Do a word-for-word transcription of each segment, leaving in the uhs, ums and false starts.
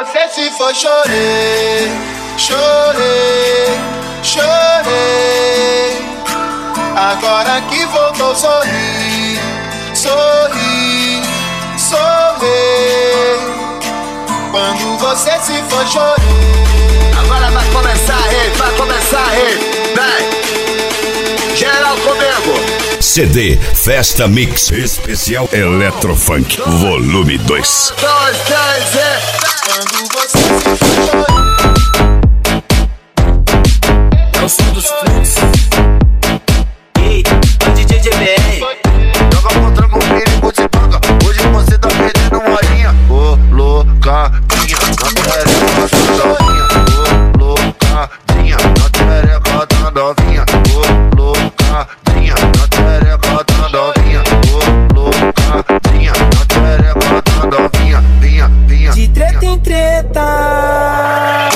você se foi, chorei, chorei, chorei. Agora que voltou, sorri, sorri, sorri. Quando você se foi, chorei. Agora vai começar, rei, vai começar, rei. Vem, geral comigo. C D Festa Mix Especial Eletrofunk Volume dois. Dois, três e... Quando você se foi, chorei. É o som dos fluxos. Ei, o D J J B R. Joga contra com perigo de banga. Hoje você tá perdendo uma horinha. Ô, loucadinha, na tereca da novinha. Ô, loucadinha, na tereca da novinha. Ô, loucadinha, na tereca da novinha. Ô, loucadinha, na tereca da novinha. Vinha, vinha. De treta em treta.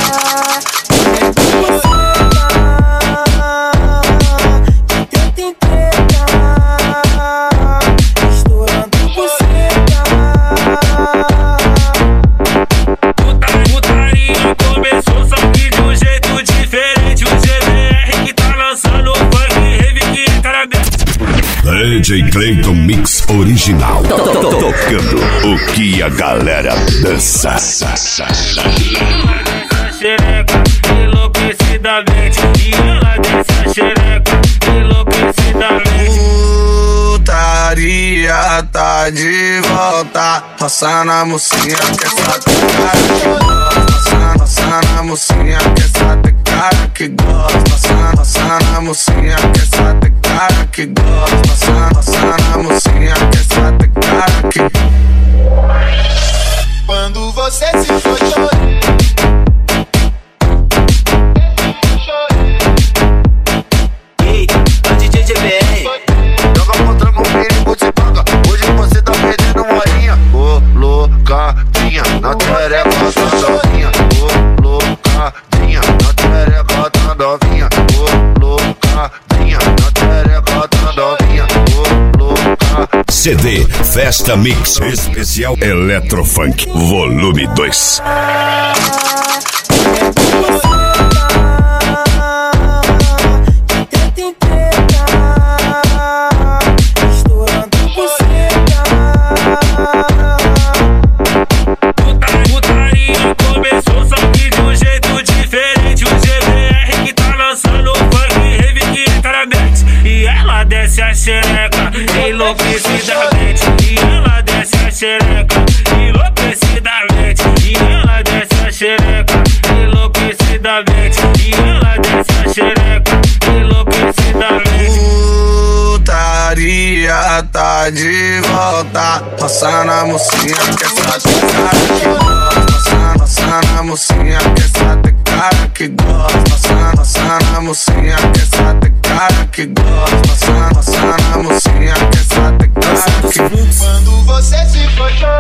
D J Clayton Mix Original. Tocando o que a galera dança. Xereca, enlouquecidamente. E ela desce a xereca, enlouquecidamente. Putaria tá de volta. Roça na mocinha que essa cara que gosta. Roça na mocinha que essa cara que gosta. Roça, roça na mocinha que essa cara que gosta. Roça, roça na mocinha que essa cara que... Quando você se foi, chorei. Ei, o D J J B R. Joga contra com perigo de banga. Hoje você tá perdendo uma horinha. Ô, loucadinha, na tereca da novinha. Ô, loucadinha, na tereca da novinha. Ô, loucadinha, na tereca da novinha. Ô, loucadinha. C D Festa Mix Especial Eletrofunk Volume dois. Putaria começou, só que de um jeito diferente. O G B R que tá lançando o funk, rave que entra na mente. E ela desce a xereca, enlouquecidamente. E ela desce a xereca, enlouquecidamente. E ela desce a xereca, enlouquecidamente. E ela desce a xereca, enlouquecidamente. Putaria tá de volta. Roça na mocinha que essa cara que gosta. Roça, roça na mocinha que essa cara que gosta. Roça, roça na mocinha que essa cara que gosta. Roça, roça na mocinha que essa cara que... Quando você se foi, chorei.